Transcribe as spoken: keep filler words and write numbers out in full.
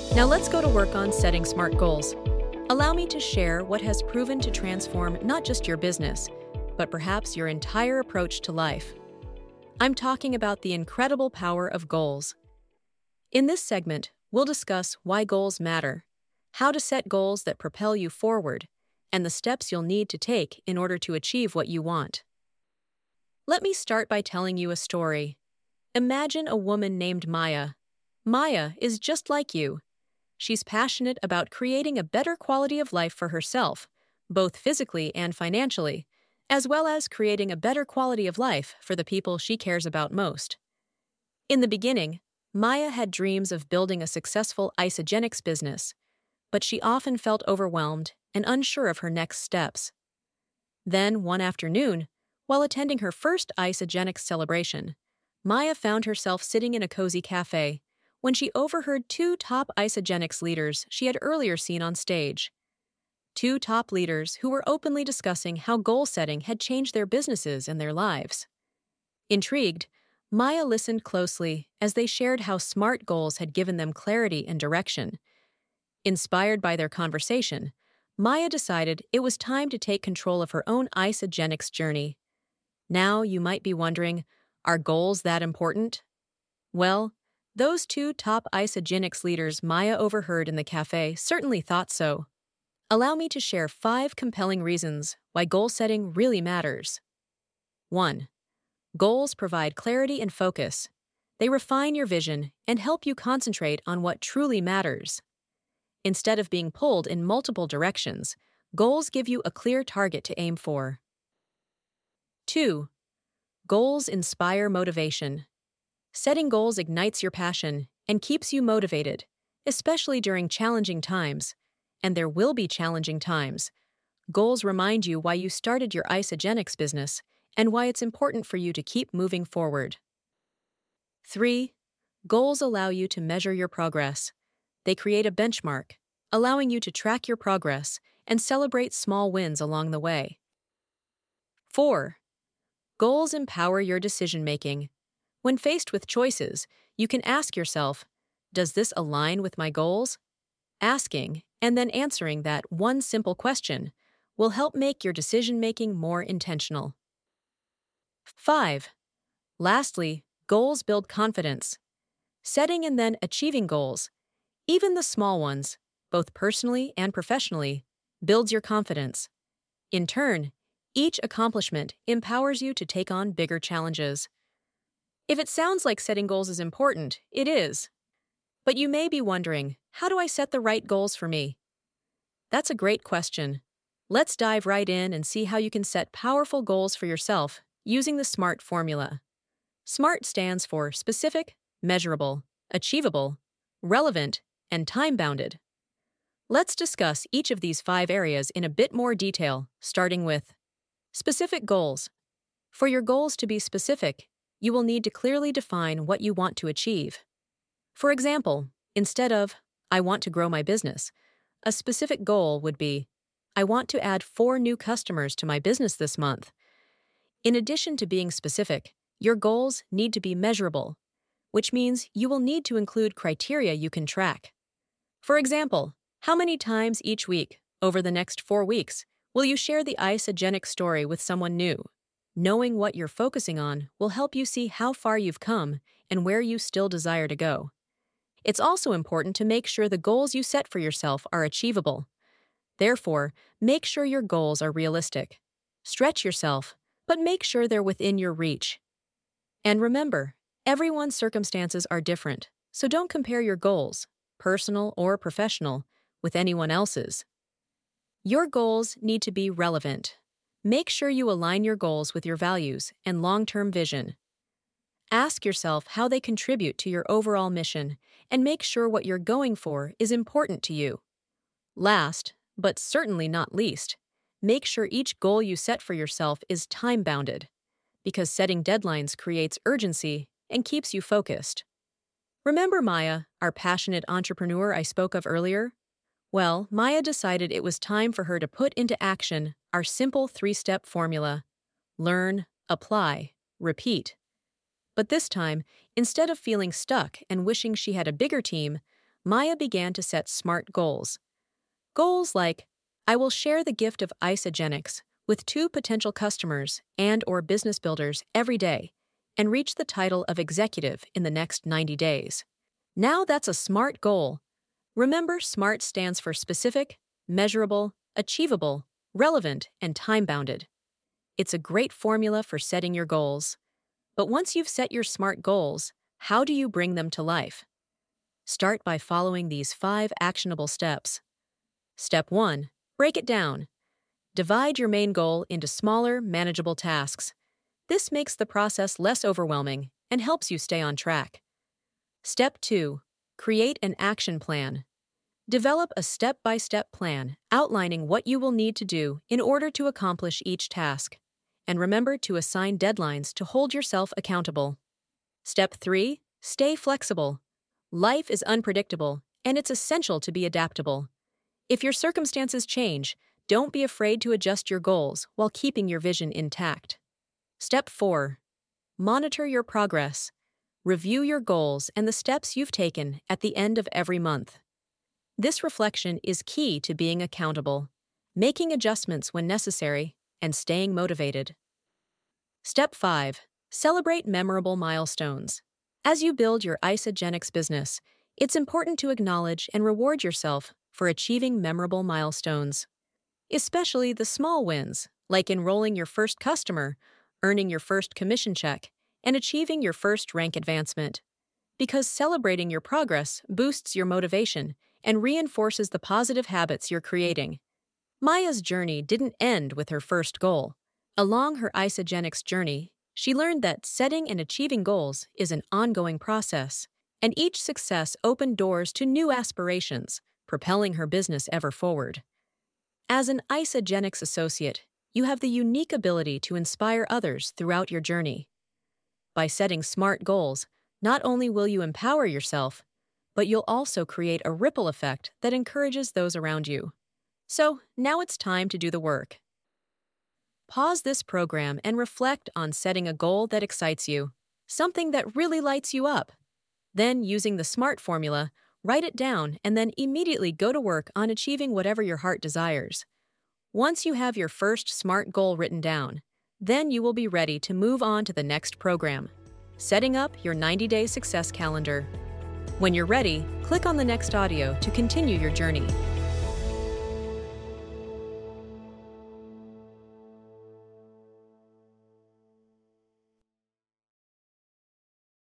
Now let's go to work on setting SMART goals. Allow me to share what has proven to transform not just your business, but perhaps your entire approach to life. I'm talking about the incredible power of goals. In this segment, we'll discuss why goals matter, how to set goals that propel you forward, and the steps you'll need to take in order to achieve what you want. Let me start by telling you a story. Imagine a woman named Maya. Maya is just like you. She's passionate about creating a better quality of life for herself, both physically and financially, as well as creating a better quality of life for the people she cares about most. In the beginning, Maya had dreams of building a successful Isagenix business, but she often felt overwhelmed and unsure of her next steps. Then, one afternoon, while attending her first Isagenix celebration, Maya found herself sitting in a cozy cafe when she overheard two top Isagenix leaders she had earlier seen on stage. Two top leaders who were openly discussing how goal setting had changed their businesses and their lives. Intrigued, Maya listened closely as they shared how SMART goals had given them clarity and direction. Inspired by their conversation, Maya decided it was time to take control of her own Isagenix journey. Now you might be wondering, are goals that important? Well, those two top Isagenix leaders Maya overheard in the cafe certainly thought so. Allow me to share five compelling reasons why goal setting really matters. one. Goals provide clarity and focus. They refine your vision and help you concentrate on what truly matters. Instead of being pulled in multiple directions, goals give you a clear target to aim for. two. Goals inspire motivation. Setting goals ignites your passion and keeps you motivated, especially during challenging times. And there will be challenging times. Goals remind you why you started your Isagenix business and why it's important for you to keep moving forward. three. Goals allow you to measure your progress. They create a benchmark, allowing you to track your progress and celebrate small wins along the way. four. Goals empower your decision-making. When faced with choices, you can ask yourself, does this align with my goals? Asking and then answering that one simple question will help make your decision-making more intentional. five. Lastly, goals build confidence. Setting and then achieving goals, even the small ones, both personally and professionally, builds your confidence. In turn, each accomplishment empowers you to take on bigger challenges. If it sounds like setting goals is important, it is. But you may be wondering, how do I set the right goals for me? That's a great question. Let's dive right in and see how you can set powerful goals for yourself using the SMART formula. SMART stands for specific, measurable, achievable, relevant, and time-bounded. Let's discuss each of these five areas in a bit more detail, starting with specific goals. For your goals to be specific, you will need to clearly define what you want to achieve. For example, instead of, I want to grow my business, a specific goal would be, I want to add four new customers to my business this month. In addition to being specific, your goals need to be measurable, which means you will need to include criteria you can track. For example, how many times each week, over the next four weeks, will you share the Isagenix story with someone new? Knowing what you're focusing on will help you see how far you've come and where you still desire to go. It's also important to make sure the goals you set for yourself are achievable. Therefore, make sure your goals are realistic. Stretch yourself, but make sure they're within your reach. And remember, everyone's circumstances are different, so don't compare your goals, personal or professional, with anyone else's. Your goals need to be relevant. Make sure you align your goals with your values and long-term vision. Ask yourself how they contribute to your overall mission and make sure what you're going for is important to you. Last, but certainly not least, make sure each goal you set for yourself is time-bounded, because setting deadlines creates urgency and keeps you focused. Remember Maya, our passionate entrepreneur I spoke of earlier? Well, Maya decided it was time for her to put into action our simple three-step formula: learn, apply, repeat. But this time, instead of feeling stuck and wishing she had a bigger team, Maya began to set SMART goals. Goals like, I will share the gift of Isagenix with two potential customers and or business builders every day and reach the title of executive in the next ninety days. Now that's a SMART goal. Remember, SMART stands for specific, measurable, achievable, relevant, and time-bounded. It's a great formula for setting your goals. But once you've set your SMART goals, how do you bring them to life? Start by following these five actionable steps. Step one, break it down. Divide your main goal into smaller, manageable tasks. This makes the process less overwhelming and helps you stay on track. Step two, create an action plan. Develop a step-by-step plan outlining what you will need to do in order to accomplish each task. And remember to assign deadlines to hold yourself accountable. Step three, stay flexible. Life is unpredictable, and it's essential to be adaptable. If your circumstances change, don't be afraid to adjust your goals while keeping your vision intact. Step four, monitor your progress. Review your goals and the steps you've taken at the end of every month. This reflection is key to being accountable, making adjustments when necessary, and staying motivated. Step five, celebrate memorable milestones. As you build your Isagenix business, it's important to acknowledge and reward yourself for achieving memorable milestones, especially the small wins, like enrolling your first customer, earning your first commission check, and achieving your first rank advancement. Because celebrating your progress boosts your motivation and reinforces the positive habits you're creating. Maya's journey didn't end with her first goal. Along her Isagenix journey, she learned that setting and achieving goals is an ongoing process, and each success opened doors to new aspirations, propelling her business ever forward. As an Isagenix associate, you have the unique ability to inspire others throughout your journey. By setting SMART goals, not only will you empower yourself, but you'll also create a ripple effect that encourages those around you. So, now it's time to do the work. Pause this program and reflect on setting a goal that excites you, something that really lights you up. Then, using the SMART formula, write it down and then immediately go to work on achieving whatever your heart desires. Once you have your first SMART goal written down, then you will be ready to move on to the next program, setting up your ninety-day success calendar. When you're ready, click on the next audio to continue your journey.